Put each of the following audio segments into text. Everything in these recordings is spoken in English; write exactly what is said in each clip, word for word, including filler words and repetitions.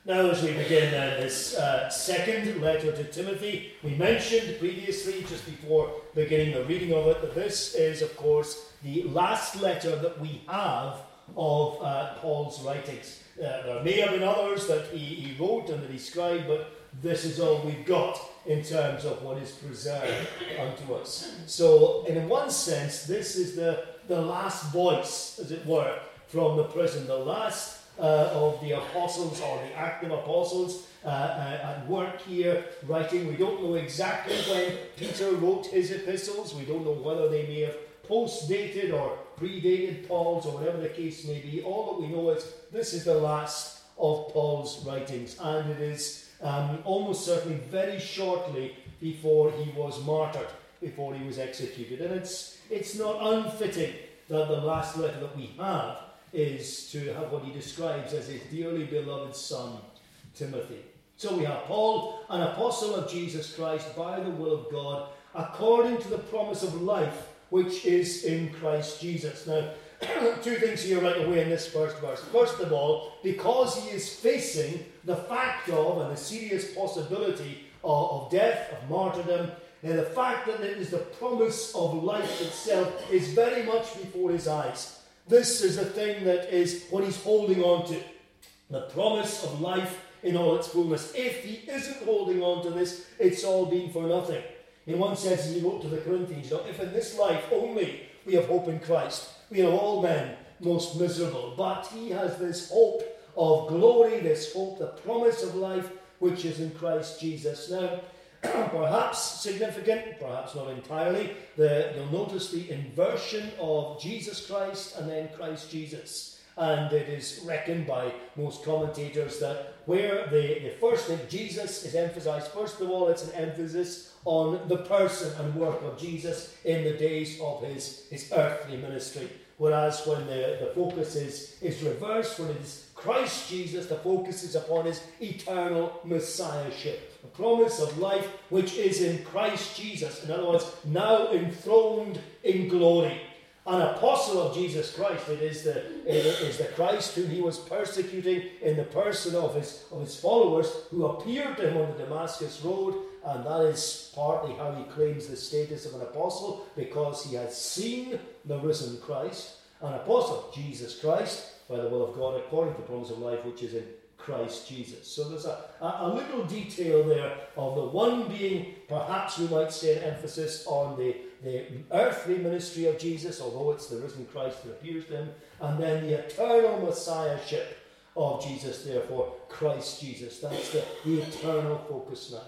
Now, as we begin uh, this uh, second letter to Timothy, we mentioned previously, just before beginning the reading of it, that this is, of course, the last letter that we have of uh, Paul's writings. Uh, there may have been others that he, he wrote and that he scribed, but this is all we've got in terms of what is preserved unto us. So, in one sense, this is the, the last voice, as it were, from the prison, the last Uh, of the apostles or the active apostles uh, uh, at work here writing. We don't know exactly when Peter wrote his epistles. We don't know whether they may have post-dated or predated Paul's or whatever the case may be. All that we know is this is the last of Paul's writings, and it is um, almost certainly very shortly before he was martyred, before he was executed. And it's it's not unfitting that the last letter that we have is to have what he describes as his dearly beloved son, Timothy. So we have Paul, an apostle of Jesus Christ by the will of God, according to the promise of life which is in Christ Jesus. Now, two things here right away in this first verse. First of all, because he is facing the fact of and the serious possibility of, of death, of martyrdom, and the fact that it is the promise of life itself is very much before his eyes. This is the thing that is what he's holding on to. The promise of life in all its fullness. If he isn't holding on to this, it's all been for nothing. In one sense, he wrote to the Corinthians, you know, if in this life only we have hope in Christ, we are all men most miserable. But he has this hope of glory, this hope, the promise of life, which is in Christ Jesus. Now, perhaps significant, perhaps not entirely, the, you'll notice the inversion of Jesus Christ and then Christ Jesus. And it is reckoned by most commentators that where the, the first thing, Jesus is emphasized, first of all, it's an emphasis on the person and work of Jesus in the days of his, his earthly ministry. Whereas when the, the focus is, is reversed, when it is Christ Jesus, the focus is upon his eternal messiahship. The promise of life which is in Christ Jesus. In other words, now enthroned in glory. An apostle of Jesus Christ, it is the, it is the Christ whom he was persecuting in the person of his, of his followers who appeared to him on the Damascus road. And that is partly how he claims the status of an apostle, because he has seen the risen Christ. An apostle, Jesus Christ, by the will of God, according to the promise of life which is in Christ Jesus. So there's a, a, a little detail there of the one being, perhaps we might say, an emphasis on the, the earthly ministry of Jesus, although it's the risen Christ that appears to him, and then the eternal messiahship of Jesus, therefore, Christ Jesus. That's the, the eternal focus now.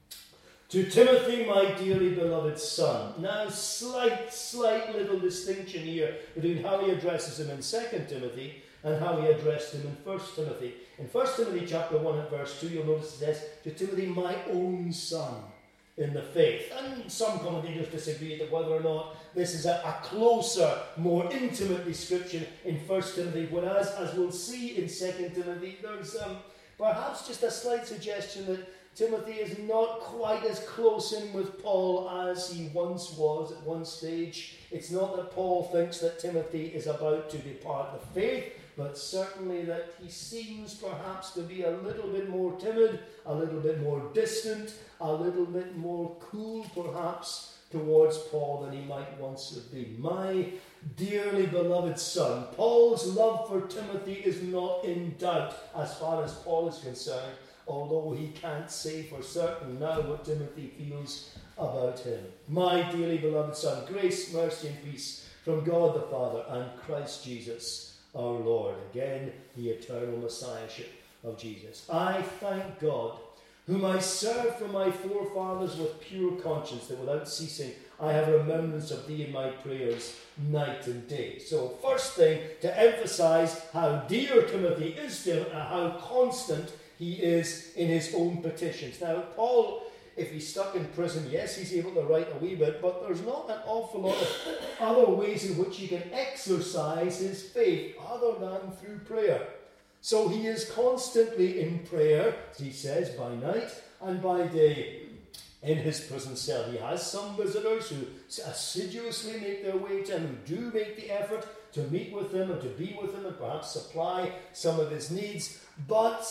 To Timothy, my dearly beloved son. Now, slight, slight little distinction here between how he addresses him in Second Timothy and how he addressed him in First Timothy. In First Timothy chapter one and verse two, you'll notice it says, to Timothy, my own son in the faith. And some commentators disagree as to whether or not this is a, a closer, more intimate description in First Timothy, whereas, as we'll see in Second Timothy, there's um, perhaps just a slight suggestion that Timothy is not quite as close in with Paul as he once was at one stage. It's not that Paul thinks that Timothy is about to depart the faith, but certainly that he seems perhaps to be a little bit more timid, a little bit more distant, a little bit more cool perhaps towards Paul than he might once have been. My dearly beloved son, Paul's love for Timothy is not in doubt as far as Paul is concerned, although he can't say for certain now what Timothy feels about him. My dearly beloved son, grace, mercy, and peace from God the Father and Christ Jesus our Lord. Again, the eternal messiahship of Jesus. I thank God, whom I serve from my forefathers with pure conscience, that without ceasing I have remembrance of thee in my prayers night and day. So first thing, to emphasize how dear Timothy is to him and how constant he is in his own petitions. Now, Paul, if he's stuck in prison, yes, he's able to write a wee bit, but there's not an awful lot of other ways in which he can exercise his faith other than through prayer. So he is constantly in prayer, as he says, by night and by day in his prison cell. He has some visitors who assiduously make their way to him, who do make the effort to meet with him and to be with him and perhaps supply some of his needs, but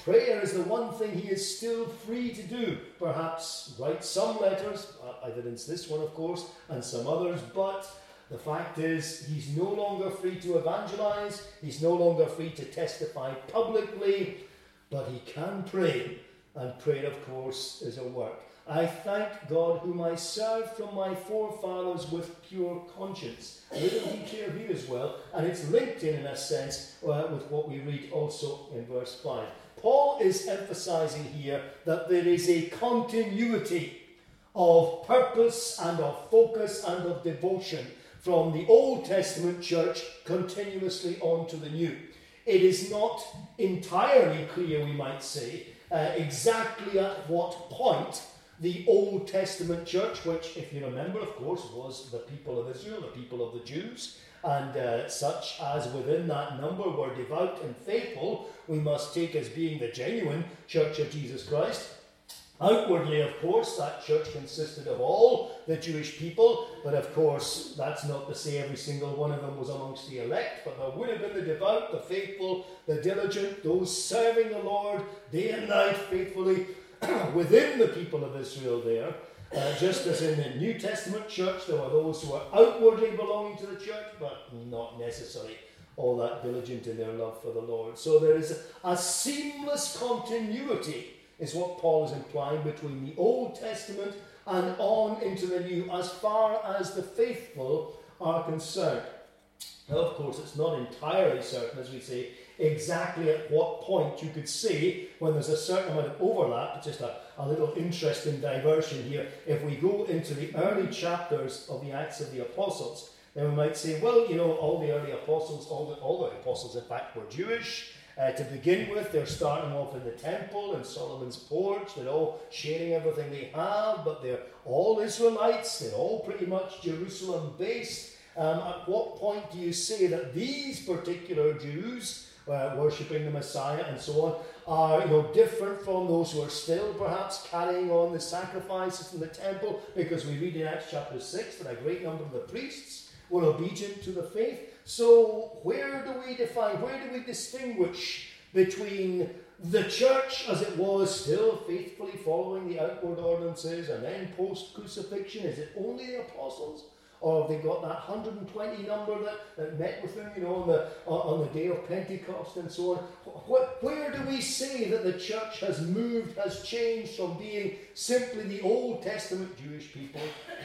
Prayer is the one thing he is still free to do. Perhaps write some letters, uh, evidence this one of course, and some others, but the fact is he's no longer free to evangelize, he's no longer free to testify publicly, but he can pray, and prayer of course is a work. I thank God whom I serve from my forefathers with pure conscience. A little detail here as well, and it's linked in in a sense uh, with what we read also in verse five. Paul is emphasizing here that there is a continuity of purpose and of focus and of devotion from the Old Testament church continuously on to the New. It is not entirely clear, we might say, uh, exactly at what point the Old Testament church, which, if you remember, of course, was the people of Israel, the people of the Jews, and uh, such as within that number were devout and faithful, we must take as being the genuine church of Jesus Christ. Outwardly, of course, that church consisted of all the Jewish people, but of course, that's not to say every single one of them was amongst the elect, but there would have been the devout, the faithful, the diligent, those serving the Lord day and night faithfully within the people of Israel there. Uh, just as in the New Testament church, there were those who were outwardly belonging to the church, but not necessarily all that diligent in their love for the Lord. So there is a, a seamless continuity, is what Paul is implying, between the Old Testament and on into the New, as far as the faithful are concerned. Now, of course, it's not entirely certain, as we say, exactly at what point you could say when there's a certain amount of overlap. Just a, a little interesting diversion here. If we go into the early chapters of the Acts of the Apostles, then we might say, well, you know, all the early apostles, all the, all the apostles, in fact, were Jewish. Uh, to begin with, they're starting off in the temple in Solomon's porch. They're all sharing everything they have, but they're all Israelites. They're all pretty much Jerusalem-based. Um, at what point do you say that these particular Jews, uh, worshipping the Messiah and so on, are, you know, different from those who are still perhaps carrying on the sacrifices in the temple? Because we read in Acts chapter six that a great number of the priests were obedient to the faith. So where do we define, where do we distinguish between the church as it was, still faithfully following the outward ordinances, and then post-crucifixion? Is it only the apostles? Or have they got that one hundred twenty number that, that met with them, you know, on the on the day of Pentecost and so on? What, where do we say that the church has moved, has changed from being simply the Old Testament Jewish people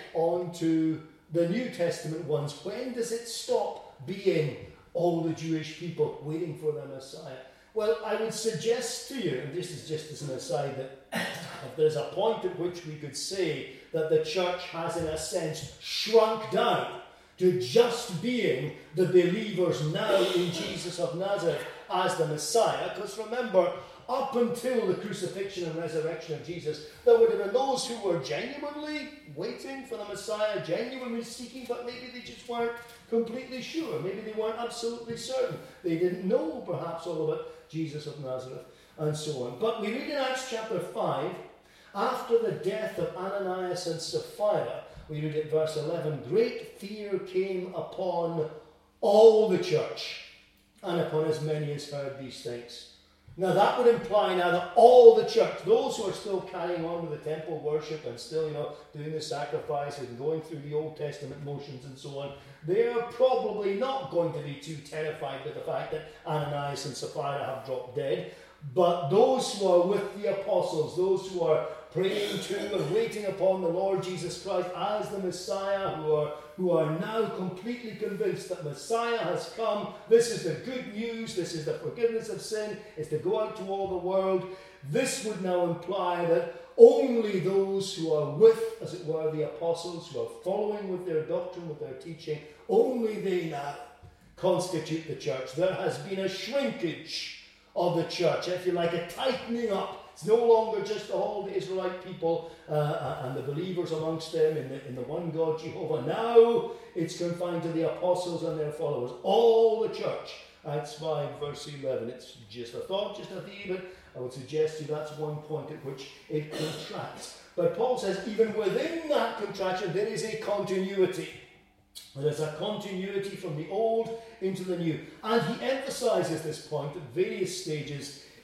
on to the New Testament ones? When does it stop being all the Jewish people waiting for the Messiah? Well, I would suggest to you, and this is just as an aside, that if there's a point at which we could say that the church has, in a sense, shrunk down to just being the believers now in Jesus of Nazareth as the Messiah, because remember, up until the crucifixion and resurrection of Jesus, there would have been those who were genuinely waiting for the Messiah, genuinely seeking, but maybe they just weren't completely sure. Maybe they weren't absolutely certain. They didn't know, perhaps, all about Jesus of Nazareth and so on. But we read in Acts chapter five, after the death of Ananias and Sapphira, we read at verse eleven, great fear came upon all the church and upon as many as heard these things. Now that would imply now that all the church, those who are still carrying on with the temple worship and still, you know, doing the sacrifices and going through the Old Testament motions and so on, they're probably not going to be too terrified with the fact that Ananias and Sapphira have dropped dead. But those who are with the apostles, those who are praying to and waiting upon the Lord Jesus Christ as the Messiah, who are who are now completely convinced that Messiah has come, this is the good news, this is the forgiveness of sin, it's to go out to all the world. This would now imply that only those who are with, as it were, the apostles, who are following with their doctrine, with their teaching, only they now constitute the church. There has been a shrinkage of the church, if you like, a tightening up. It's no longer just all the Israelite people uh, and the believers amongst them in the, in the one God Jehovah. Now it's confined to the apostles and their followers. All the church. Acts five verse eleven. It's just a thought, just a theory, but I would suggest to you that's one point at which it contracts. But Paul says even within that contraction there is a continuity. There's a continuity from the old into the new. And he emphasizes this point at various stages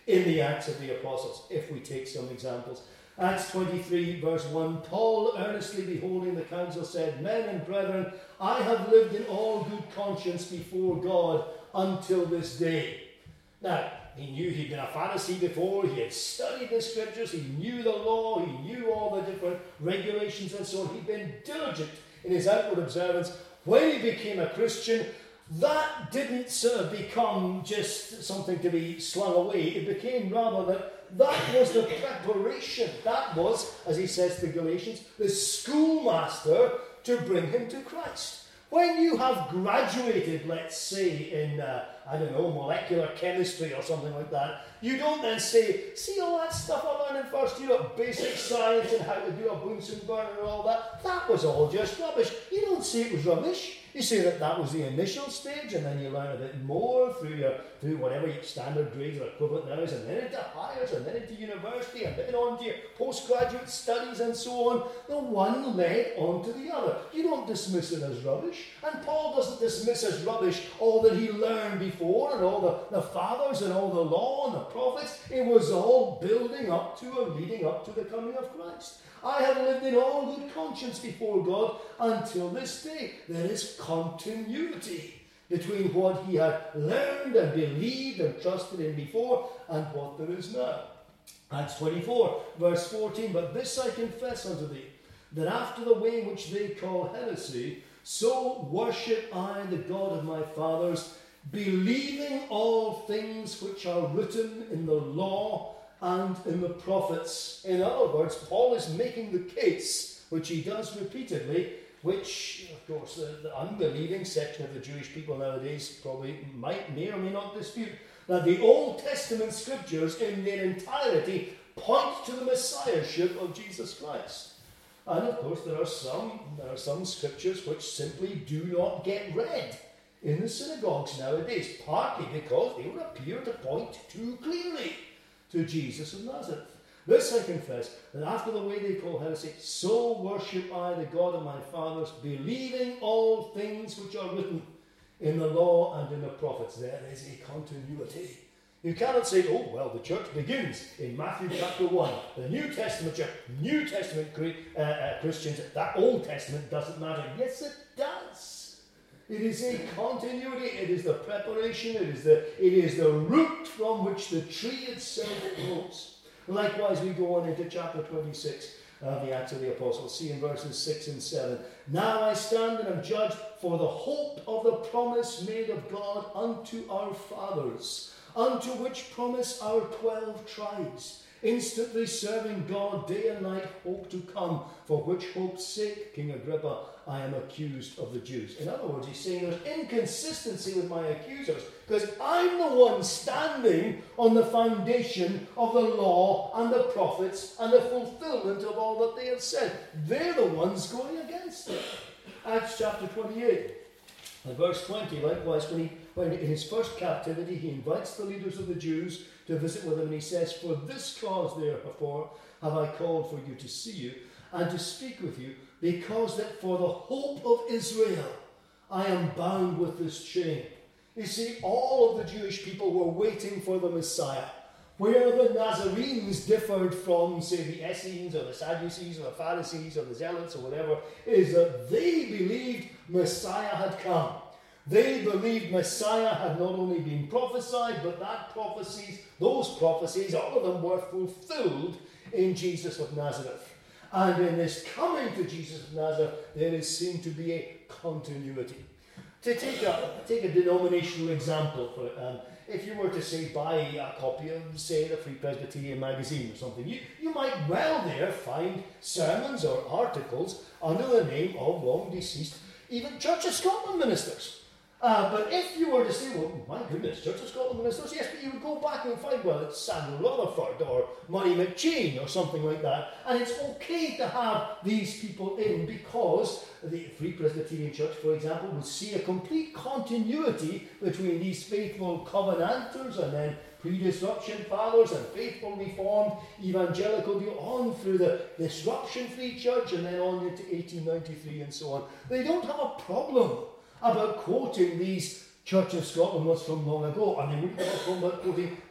in the Acts of the Apostles, if we take some examples. Acts twenty-three, verse one, Paul, earnestly beholding the council, said, Men and brethren, I have lived in all good conscience before God until this day. Now, he knew he'd been a Pharisee before, he had studied the scriptures, he knew the law, he knew all the different regulations and so on. He'd been diligent in his outward observance. When he became a Christian, that didn't sort of become just something to be slung away. It became rather that that was the preparation. That was, as he says to Galatians, the schoolmaster to bring him to Christ. When you have graduated, let's say, in, uh, I don't know, molecular chemistry or something like that, you don't then say, see all that stuff I learned in first year of basic science and how to do a Bunsen burner and all that, that was all just rubbish. You don't say it was rubbish. You say that that was the initial stage, and then you learn a bit more through your through whatever your standard grades or equivalent now is, and then into hires, and then into university, and then on to your postgraduate studies and so on. The one led on to the other. You don't dismiss it as rubbish. And Paul doesn't dismiss as rubbish all that he learned before, and all the, the fathers, and all the law, and the prophets. It was all building up to and leading up to the coming of Christ. I have lived in all good conscience before God until this day. There is continuity between what he had learned and believed and trusted in before and what there is now. Acts twenty-four, verse fourteen, But this I confess unto thee, that after the way which they call heresy, so worship I the God of my fathers, believing all things which are written in the law and in the prophets. In other words, Paul is making the case, which he does repeatedly, which, of course, the, the unbelieving section of the Jewish people nowadays probably might, may or may not dispute, that the Old Testament scriptures in their entirety point to the Messiahship of Jesus Christ. And of course, there are some there are some scriptures which simply do not get read in the synagogues nowadays, partly because they would appear to point too clearly to Jesus of Nazareth. This I confess, that after the way they call heresy, so worship I the God of my fathers, believing all things which are written in the law and in the prophets. There is a continuity. You cannot say, oh, well, the church begins in Matthew chapter one. The New Testament church, New Testament uh, uh, Christians, that Old Testament doesn't matter. Yes, it does. It is a continuity. It is the preparation. It is the, it is the root from which the tree itself grows. Likewise, we go on into chapter twenty-six of the Acts of the Apostles. See in verses six and seven. Now I stand and am judged for the hope of the promise made of God unto our fathers, unto which promise our twelve tribes, instantly serving God day and night, hope to come, for which hope's sake, King Agrippa, I am accused of the Jews. In other words, he's saying there's inconsistency with my accusers, because I'm the one standing on the foundation of the law and the prophets and the fulfillment of all that they have said. They're the ones going against it. Acts chapter twenty-eight. And verse twenty, likewise, when, he, when in his first captivity he invites the leaders of the Jews to visit with him, and he says, For this cause, therefore, have I called for you to see you, and to speak with you, because that for the hope of Israel I am bound with this chain. You see, all of the Jewish people were waiting for the Messiah. Where the Nazarenes differed from, say, the Essenes or the Sadducees or the Pharisees or the Zealots or whatever, is that they believed Messiah had come. They believed Messiah had not only been prophesied, but that prophecies, those prophecies, all of them were fulfilled in Jesus of Nazareth. And in this coming to Jesus of Nazareth, there is seen to be a continuity. To take a, take a denominational example, for um, if you were to, say, buy a copy of, say, the Free Presbyterian magazine or something, you, you might well there find sermons or articles under the name of long-deceased, even Church of Scotland ministers. Uh, but if you were to say, well, my goodness, Church of Scotland ministers, yes, but you would go back and find, well, it's Samuel Rutherford or Murray McCheyne or something like that. And it's okay to have these people in because the Free Presbyterian Church, for example, will see a complete continuity between these faithful Covenanters and then pre-disruption fathers and faithful Reformed evangelical deal on through the Disruption Free Church and then on into eighteen ninety-three and so on. They don't have a problem about quoting these Church of Scotland ones from long ago, and they wouldn't have a problem about quoting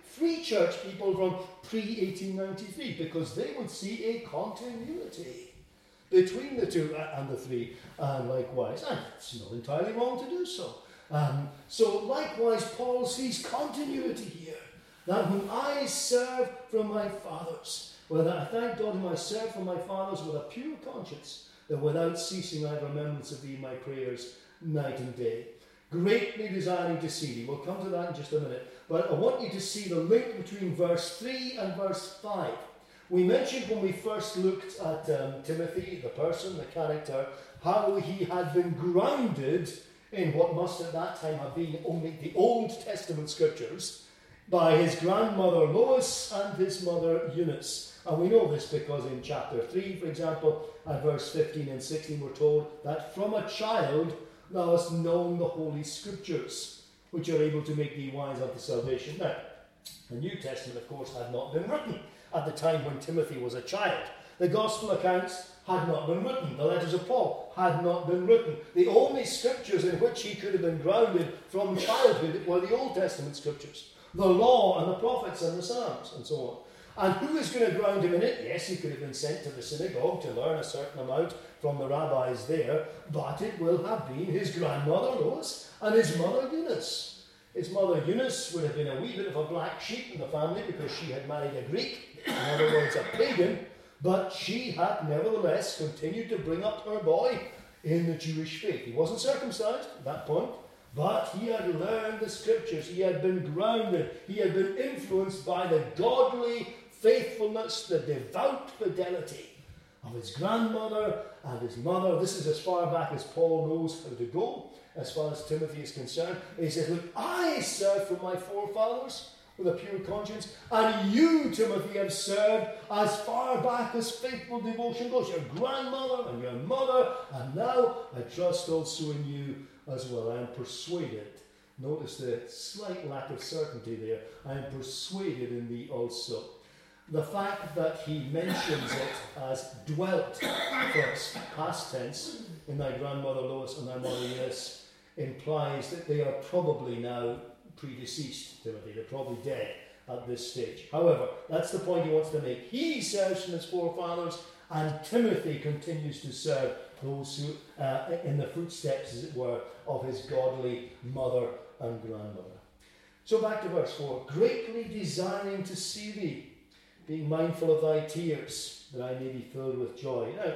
free church people from pre eighteen ninety-three, because they would see a continuity between the two and the three, and likewise, and it's not entirely wrong to do so. Um, so likewise, Paul sees continuity here, that whom I serve from my fathers, whether I thank God whom I serve from my fathers with a pure conscience, that without ceasing I have remembrance of thee in my prayers night and day, greatly desiring to see thee. We'll come to that in just a minute, but I want you to see the link between verse three and verse five. We mentioned when we first looked at um, Timothy, the person, the character, how he had been grounded in what must at that time have been only the Old Testament scriptures by his grandmother Lois and his mother Eunice. And we know this because in chapter three, for example, at verse fifteen and sixteen, we're told that from a child thou hast known the Holy Scriptures, which are able to make thee wise unto salvation. Now, the New Testament, of course, had not been written at the time when Timothy was a child. The Gospel accounts had not been written. The letters of Paul had not been written. The only scriptures in which he could have been grounded from childhood were the Old Testament scriptures, the law and the prophets and the Psalms and so on. And who is going to ground him in it? Yes, he could have been sent to the synagogue to learn a certain amount from the rabbis there, but it will have been his grandmother Lois and his mother Eunice. His mother Eunice would have been a wee bit of a black sheep in the family because she had married a Greek, in other words, a pagan, but she had nevertheless continued to bring up her boy in the Jewish faith. He wasn't circumcised at that point, but he had learned the scriptures. He had been grounded. He had been influenced by the godly faithfulness, the devout fidelity of his grandmother and his mother. This is as far back as Paul knows how to go, as far as Timothy is concerned. He says, look, I served from my forefathers with a pure conscience, and you, Timothy, have served as far back as faithful devotion goes. Your grandmother and your mother, and now I trust also in you as well. I am persuaded. Notice the slight lack of certainty there. I am persuaded in thee also. The fact that he mentions it as dwelt first, past tense, in thy grandmother Lois and thy mother Eunice, implies that they are probably now predeceased, Timothy. They're probably dead at this stage. However, that's the point he wants to make. He serves from his forefathers, and Timothy continues to serve those who, uh, in the footsteps, as it were, of his godly mother and grandmother. So back to verse four. Greatly desiring to see thee, being mindful of thy tears, that I may be filled with joy. Now,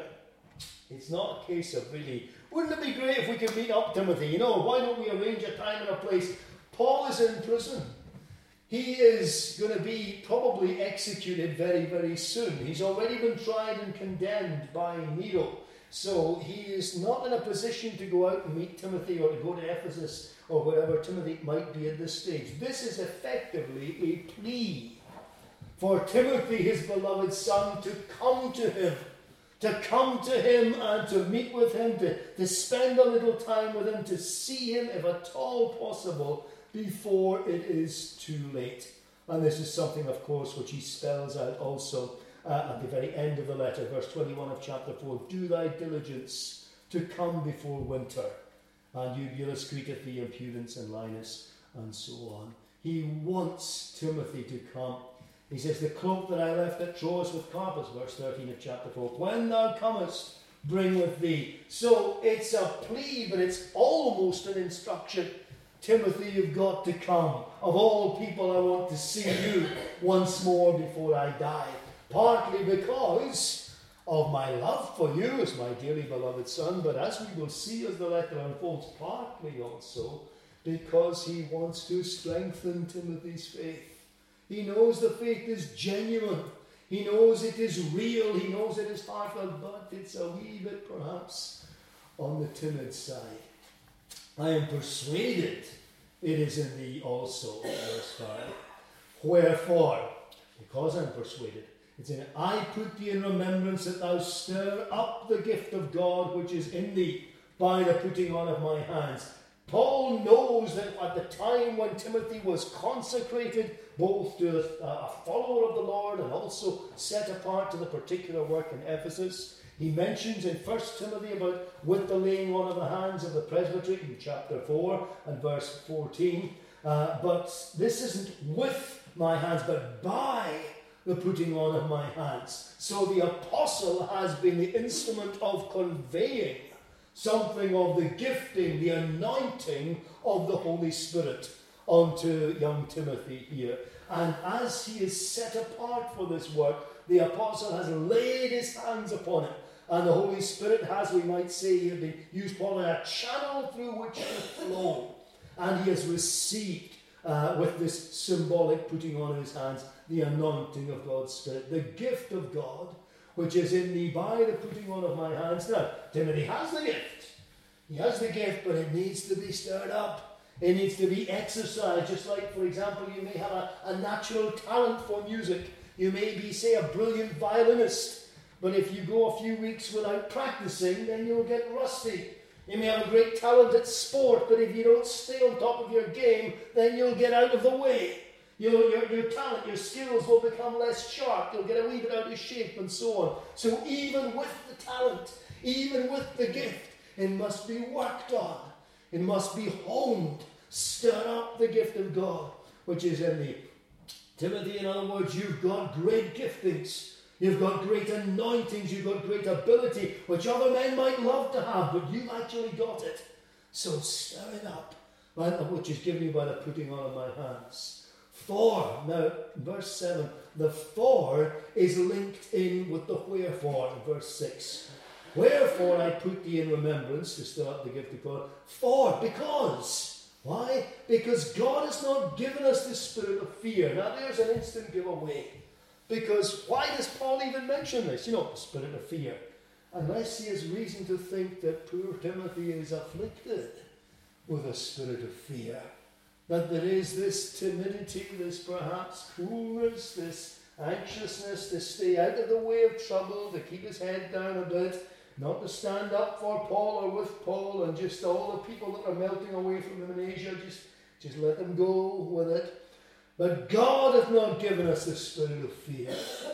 it's not a case of really, wouldn't it be great if we could meet up, Timothy? You know, why don't we arrange a time and a place? Paul is in prison. He is going to be probably executed very, very soon. He's already been tried and condemned by Nero. So he is not in a position to go out and meet Timothy or to go to Ephesus or wherever Timothy might be at this stage. This is effectively a plea for Timothy, his beloved son, to come to him. To come to him and to meet with him, to, to spend a little time with him, to see him, if at all possible, before it is too late. And this is something, of course, which he spells out also uh, at the very end of the letter, verse twenty-one of chapter four. Do thy diligence to come before winter. And Eubulus greeteth thee, and Pudens and Linus, and so on. He wants Timothy to come. He says, the cloak that I left at Troas with Carpus, verse thirteen of chapter four. When thou comest, bring with thee. So it's a plea, but it's almost an instruction. Timothy, you've got to come. Of all people, I want to see you once more before I die. Partly because of my love for you as my dearly beloved son, but as we will see as the letter unfolds, partly also because he wants to strengthen Timothy's faith. He knows the faith is genuine. He knows it is real. He knows it is heartfelt, but it's a wee bit perhaps on the timid side. I am persuaded it is in thee also, verse five. Wherefore, because I'm persuaded, it's in I put thee in remembrance that thou stir up the gift of God which is in thee by the putting on of my hands. Paul knows that at the time when Timothy was consecrated, both to a follower of the Lord and also set apart to the particular work in Ephesus, he mentions in First Timothy about with the laying on of the hands of the presbytery in chapter four and verse fourteen. Uh, but this isn't with my hands, but by the putting on of my hands. So the apostle has been the instrument of conveying something of the gifting, the anointing of the Holy Spirit onto young Timothy here. And as he is set apart for this work, the apostle has laid his hands upon it. And the Holy Spirit has, we might say, he has been used for a channel through which to flow. And he has received, uh, with this symbolic putting on of his hands, the anointing of God's Spirit, the gift of God, which is in me by the putting on of my hands. Now, Timothy has the gift. He has the gift, but it needs to be stirred up. It needs to be exercised. Just like, for example, you may have a, a natural talent for music. You may be, say, a brilliant violinist. But if you go a few weeks without practicing, then you'll get rusty. You may have a great talent at sport, but if you don't stay on top of your game, then you'll get out of the way. Your, your, your talent, your skills will become less sharp. You'll get a wee bit out of shape and so on. So even with the talent, even with the gift, it must be worked on. It must be honed. Stir up the gift of God, which is in me. Timothy, in other words, you've got great giftings. You've got great anointings. You've got great ability, which other men might love to have, but you've actually got it. So stir it up, which is given you by the putting on of my hands. For, now, verse seven, the for is linked in with the wherefore in verse six. Wherefore I put thee in remembrance, to stir up the gift of God, for, because. Why? Because God has not given us the spirit of fear. Now there's an instant giveaway. Because why does Paul even mention this? You know, the spirit of fear. Unless he has reason to think that poor Timothy is afflicted with a spirit of fear. That there is this timidity, this perhaps coolness, this anxiousness to stay out of the way of trouble, to keep his head down a bit, not to stand up for Paul or with Paul, and just all the people that are melting away from him in Asia, just, just let them go with it. But God hath not given us the spirit of fear.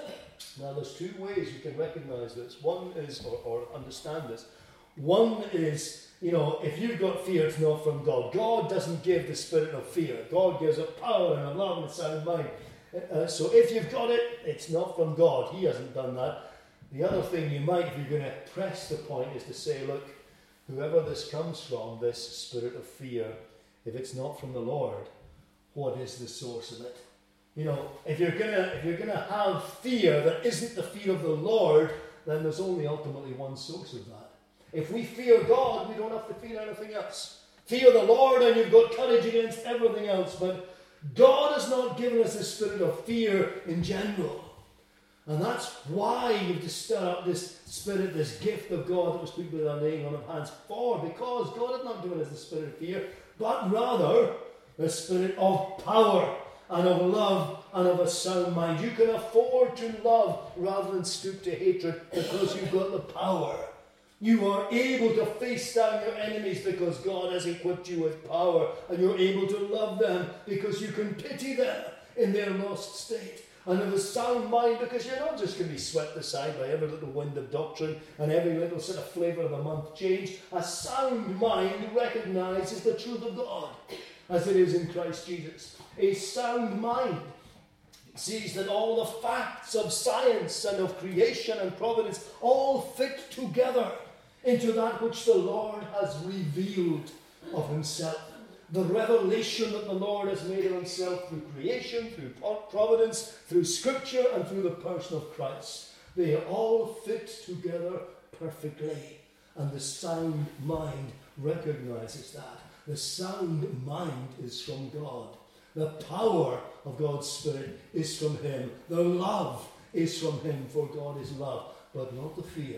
Now there's two ways you can recognize this. One is, or, or understand this. One is, you know, if you've got fear, it's not from God. God doesn't give the spirit of fear. God gives a power and a love and a sound mind. Uh, so if you've got it, it's not from God. He hasn't done that. The other thing you might, if you're going to press the point, is to say, look, whoever this comes from, this spirit of fear, if it's not from the Lord, what is the source of it? You know, if you're gonna if you're gonna have fear that isn't the fear of the Lord, then there's only ultimately one source of that. If we fear God, we don't have to fear anything else. Fear the Lord and you've got courage against everything else. But God has not given us a spirit of fear in general. And that's why you have to stir up this spirit, this gift of God that was put with our laying on of hands for, because God has not given us the spirit of fear, but rather the spirit of power and of love and of a sound mind. You can afford to love rather than stoop to hatred because you've got the power. You are able to face down your enemies because God has equipped you with power, and you're able to love them because you can pity them in their lost state. And of a sound mind, because you're not just going to be swept aside by every little wind of doctrine and every little sort of flavour of a month change. A sound mind recognises the truth of God as it is in Christ Jesus. A sound mind sees that all the facts of science and of creation and providence all fit together into that which the Lord has revealed of himself. The revelation that the Lord has made of himself through creation, through providence, through scripture, and through the person of Christ. They all fit together perfectly. And the sound mind recognizes that. The sound mind is from God. The power of God's Spirit is from him. The love is from him, for God is love, but not the fear.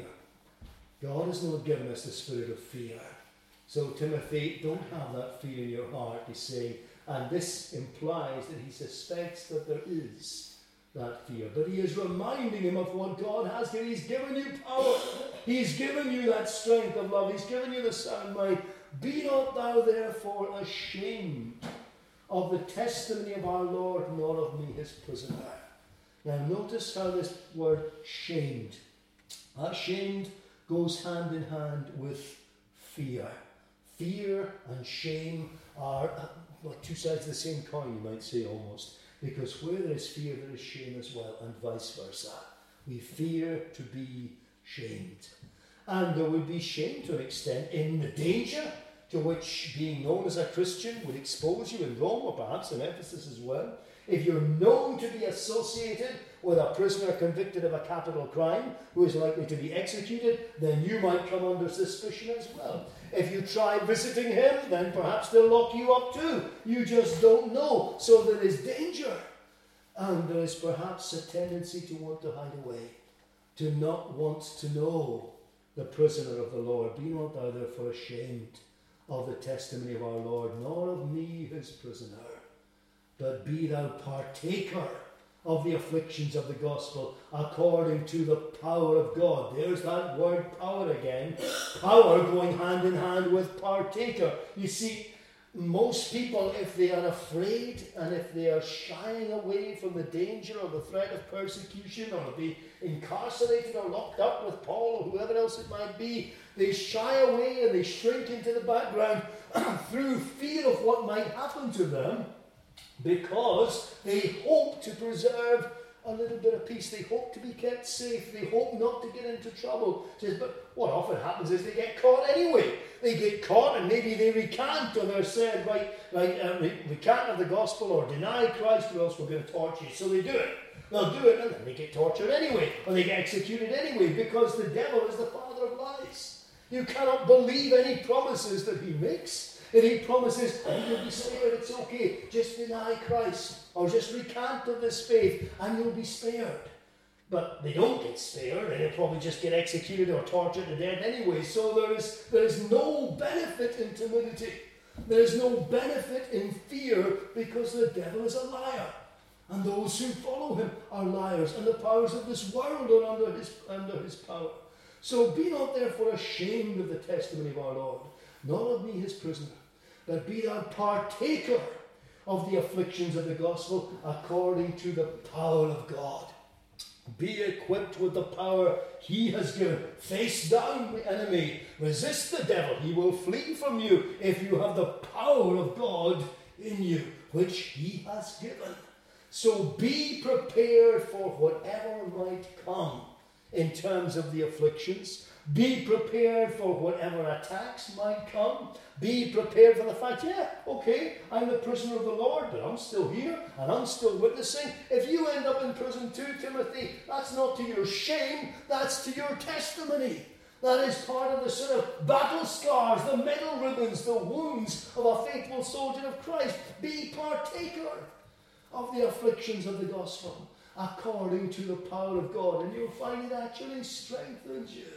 God has not given us the spirit of fear. So, Timothy, don't have that fear in your heart, he's saying. And this implies that he suspects that there is that fear. But he is reminding him of what God has given. He's given you power. He's given you that strength of love. He's given you the sound mind. Be not thou therefore ashamed of the testimony of our Lord, nor of me his prisoner. Now notice how this word shamed. Ashamed goes hand in hand with fear. Fear and shame are well, two sides of the same coin, you might say almost. Because where there is fear, there is shame as well, and vice versa. We fear to be shamed. And there would be shame to an extent in the danger to which being known as a Christian would expose you in Rome, or perhaps in Ephesus as well. If you're known to be associated with a prisoner convicted of a capital crime who is likely to be executed, then you might come under suspicion as well. If you try visiting him, then perhaps they'll lock you up too. You just don't know. So there is danger. And there is perhaps a tendency to want to hide away, to not want to know the prisoner of the Lord. Be not thou therefore ashamed of the testimony of our Lord, nor of me his prisoner, but be thou partaker of the afflictions of the gospel according to the power of God. There's that word power again. Power going hand in hand with partaker. You see, most people, if they are afraid and if they are shying away from the danger or the threat of persecution or be incarcerated or locked up with Paul or whoever else it might be, they shy away and they shrink into the background through fear of what might happen to them, because they hope to preserve a little bit of peace. They hope to be kept safe. They hope not to get into trouble. Says, but what often happens is they get caught anyway. They get caught and maybe they recant, or they're said, right, right uh, re- recant of the gospel or deny Christ, or else we're going to torture you. So they do it. They'll do it and then they get tortured anyway, or they get executed anyway, because the devil is the father of lies. You cannot believe any promises that he makes. If he promises, oh, you'll be spared, it's okay, just deny Christ, or just recant of this faith, and you'll be spared. But they don't get spared, and they'll probably just get executed or tortured to death anyway. So there is, there is no benefit in timidity. There is no benefit in fear, because the devil is a liar. And those who follow him are liars, and the powers of this world are under his, under his power. So be not therefore ashamed of the testimony of our Lord, nor of me his prisoner, but be thou partaker of the afflictions of the gospel according to the power of God. Be equipped with the power he has given. Face down the enemy. Resist the devil. He will flee from you if you have the power of God in you, which he has given. So be prepared for whatever might come in terms of the afflictions. Be prepared for whatever attacks might come. Be prepared for the fact, yeah, okay, I'm the prisoner of the Lord, but I'm still here and I'm still witnessing. If you end up in prison too, Timothy, that's not to your shame, that's to your testimony. That is part of the sort of battle scars, the medal ribbons, the wounds of a faithful soldier of Christ. Be partaker of the afflictions of the gospel according to the power of God, and you'll find it actually strengthens you.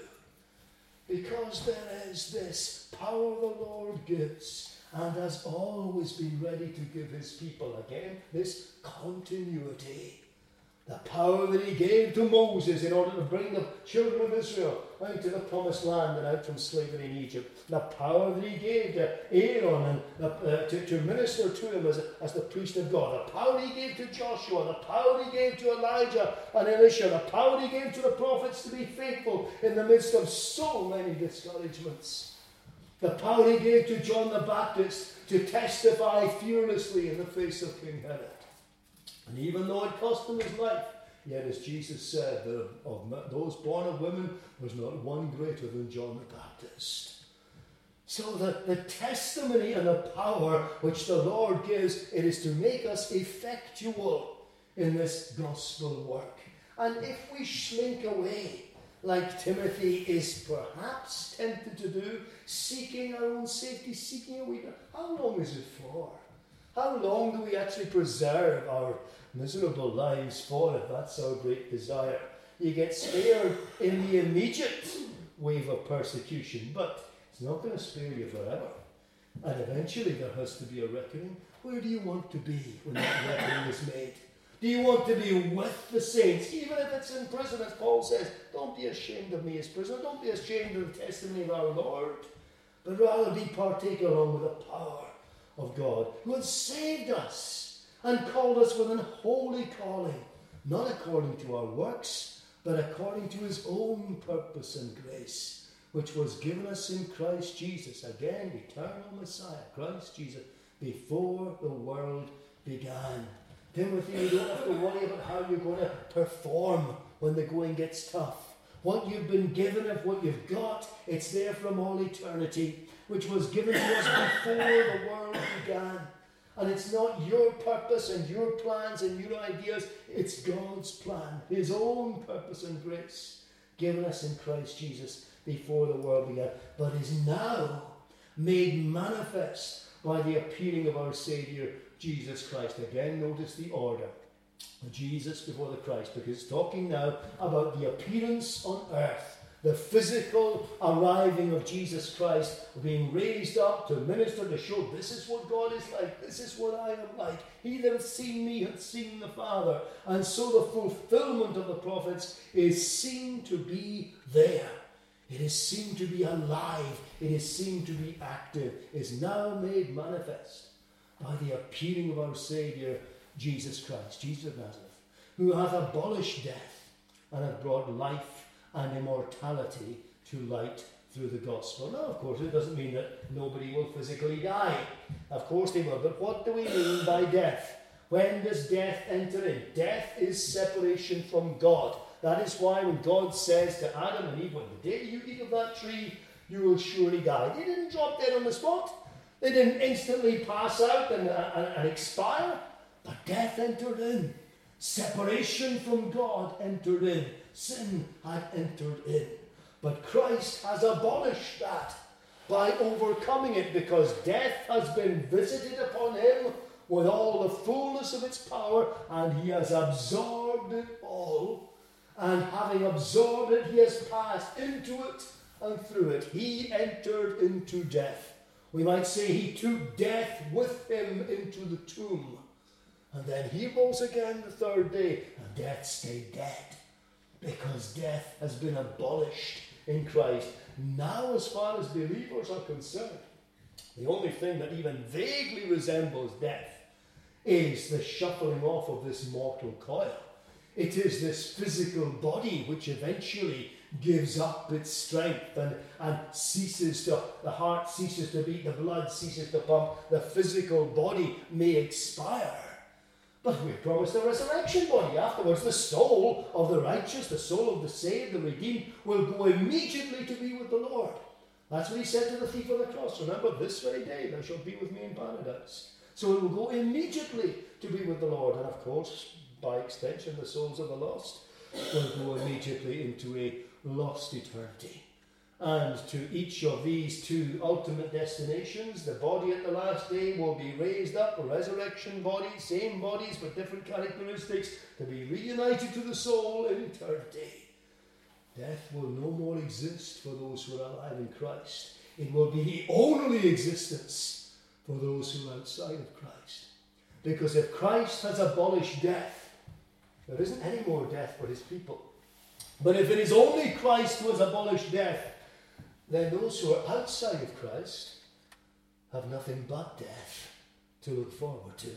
Because there is this power the Lord gives, and has always been ready to give his people. Again, this continuity. The power that he gave to Moses in order to bring the children of Israel out to the promised land and out from slavery in Egypt. The power that he gave to Aaron and the, uh, to, to minister to him as, as the priest of God. The power he gave to Joshua. The power he gave to Elijah and Elisha. The power he gave to the prophets to be faithful in the midst of so many discouragements. The power he gave to John the Baptist to testify fearlessly in the face of King Herod. And even though it cost him his life, yet as Jesus said, that of those born of women, there's not one greater than John the Baptist. So that the testimony and the power which the Lord gives, it is to make us effectual in this gospel work. And if we slink away, like Timothy is perhaps tempted to do, seeking our own safety, seeking a weakness, how long is it for? How long do we actually preserve our miserable lives for, if that's our great desire? You get spared in the immediate wave of persecution, but it's not going to spare you forever. And eventually there has to be a reckoning. Where do you want to be when that reckoning is made? Do you want to be with the saints, even if it's in prison, as Paul says? Don't be ashamed of me as prisoner. Don't be ashamed of the testimony of our Lord, but rather be partaker along with the power of God, who has saved us and called us with an holy calling, not according to our works, but according to his own purpose and grace, which was given us in Christ Jesus. Again, eternal Messiah, Christ Jesus, before the world began. Timothy, you don't have to worry about how you're going to perform when the going gets tough. What you've been given of what you've got, it's there from all eternity, which was given to us before the world began. And it's not your purpose and your plans and your ideas, it's God's plan, his own purpose and grace, given us in Christ Jesus before the world began, but is now made manifest by the appearing of our Saviour, Jesus Christ. Again, notice the order. The Jesus before the Christ, because it's talking now about the appearance on earth, the physical arriving of Jesus Christ, being raised up to minister, to show this is what God is like, this is what I am like. He that hath seen me hath seen the Father. And so the fulfillment of the prophets is seen to be there. It is seen to be alive. It is seen to be active. It is now made manifest by the appearing of our Saviour, Jesus Christ, Jesus of Nazareth, who hath abolished death and hath brought life and immortality to light through the gospel. Now, of course, it doesn't mean that nobody will physically die. Of course they will. But what do we mean by death? When does death enter in? Death is separation from God. That is why when God says to Adam and Eve, when the day you eat of that tree, you will surely die. They didn't drop dead on the spot. They didn't instantly pass out and, and, and expire. But death entered in. Separation from God entered in. Sin had entered in. But Christ has abolished that by overcoming it, because death has been visited upon him with all the fullness of its power, and he has absorbed it all. And having absorbed it, he has passed into it and through it. He entered into death. We might say he took death with him into the tomb. And then he rose again the third day, and death stayed dead, because death has been abolished in Christ. Now, as far as believers are concerned, the only thing that even vaguely resembles death is the shuffling off of this mortal coil. It is this physical body which eventually gives up its strength and, and ceases to, the heart ceases to beat, the blood ceases to pump, the physical body may expire. But we're promised a resurrection body afterwards. The soul of the righteous, the soul of the saved, the redeemed, will go immediately to be with the Lord. That's what he said to the thief on the cross. Remember, this very day thou shalt be with me in paradise. So it will go immediately to be with the Lord. And of course, by extension, the souls of the lost will go immediately into a lost eternity. And to each of these two ultimate destinations, the body at the last day will be raised up, a resurrection body, same bodies but different characteristics, to be reunited to the soul in eternity. Death will no more exist for those who are alive in Christ. It will be the only existence for those who are outside of Christ. Because if Christ has abolished death, there isn't any more death for his people. But if it is only Christ who has abolished death, then those who are outside of Christ have nothing but death to look forward to.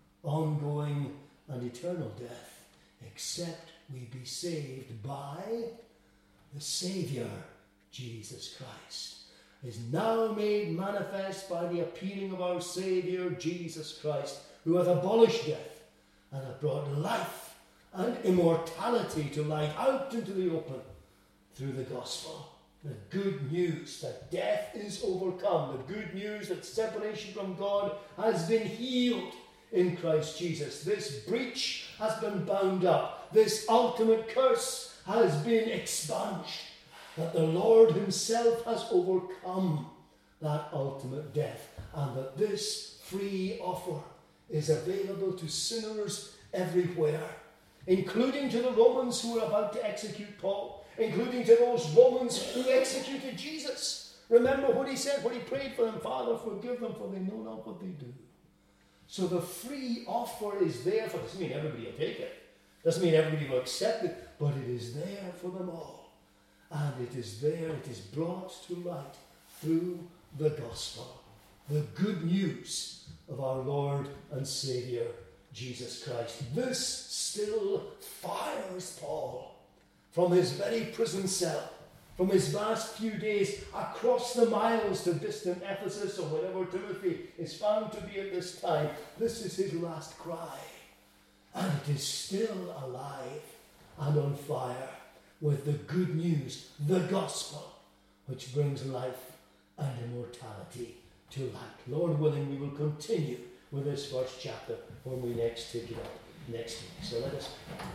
Ongoing and eternal death, except we be saved by the Saviour, Jesus Christ, is now made manifest by the appearing of our Saviour, Jesus Christ, who hath abolished death and hath brought life and immortality to light out into the open through the gospel. The good news that death is overcome. The good news that separation from God has been healed in Christ Jesus. This breach has been bound up. This ultimate curse has been expunged. That the Lord himself has overcome that ultimate death. And that this free offer is available to sinners everywhere, including to the Romans who are about to execute Paul, including to those Romans who executed Jesus. Remember what he said, what he prayed for them: Father, forgive them, for they know not what they do. So the free offer is there for, doesn't mean everybody will take it, doesn't mean everybody will accept it, but it is there for them all. And it is there, it is brought to light through the gospel, the good news of our Lord and Saviour, Jesus Christ. This still fires Paul from his very prison cell, from his last few days across the miles to distant Ephesus, or wherever Timothy is found to be at this time. This is his last cry. and it is still alive and on fire with the good news, the gospel, which brings life and immortality to light. Lord willing, we will continue with this first chapter when we next take it up next week. So let us